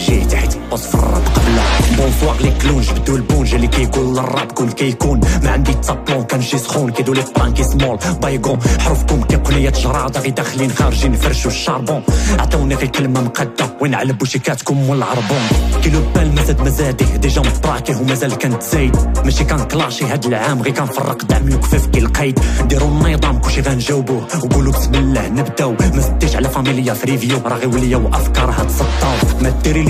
شي تحت وصفرط قبله. بونسوار لي كلون جبدو البونج اللي كيقول للراب كل كيكون. ما عندي تابلون كنمشي سخون كيدو لي برانكي سمول بايغون. حروفكم كقنية جرادة غي داخلين خارجين فرشو الشاربون. عطوني غير كلمة مقادة وين علبو شيكاتكم والعربون. كيلو بال مزادي ديجا مطراكي ومازال كنت زايد. ماشي كان كلاشي هاد العام غير كنفرق دعم وكفاف كي القيد. ديرو النظام كلشي غنجاوبوه وقولو بسم الله نبداو. ما سديش على فاميليا في ريفيو راه غيوليو افكار هاد 16 ما ديري